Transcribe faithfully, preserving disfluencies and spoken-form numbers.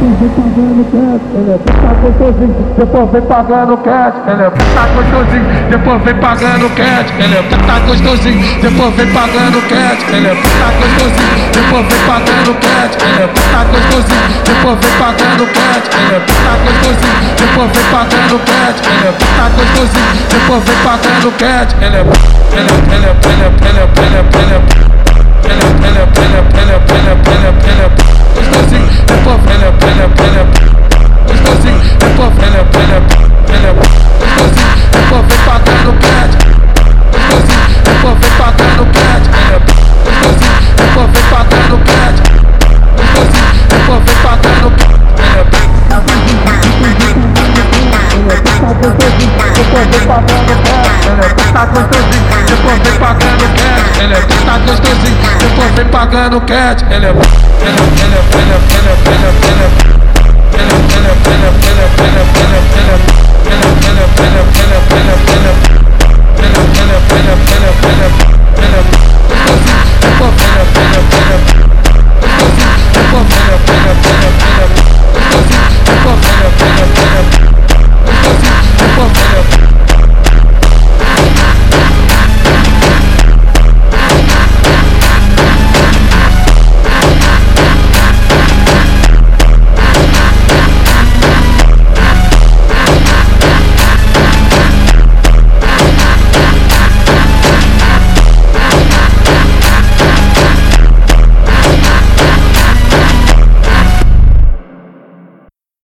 depois vem pagando cash. Ele é tá gostosinho, depois vem pagando cash. Ele é tá gostosinho, depois vem pagando cash. Ele é tá gostosinho, depois vem pagando cash. Ele é tá gostosinho, depois vem pagando cash. Ele é tá gostosinho, depois vem pagando cash. Ele é tá gostosinho, depois vem pagando cash. Ele é ele é ele é ele é ele é ele é ele é Ele é, ele é, ele é, ele é, ele é, ele é, ele é gostosinho, depois ele é, ele é, ele é gostosinho, depois ele é, ele é, ele é gostosinho, depois vem pagando cash. Gostosinho, depois vem pagando cash. Ele é gostosinho, depois vem pagando cash. Gostosinho, depois vem pagando cash. Ele é tá gostosinho, depois vem pagando cash. Ele é tá gostosinho, depois vem pagando cash. Ele é tá gostosinho, depois vem pagando cash. Ele é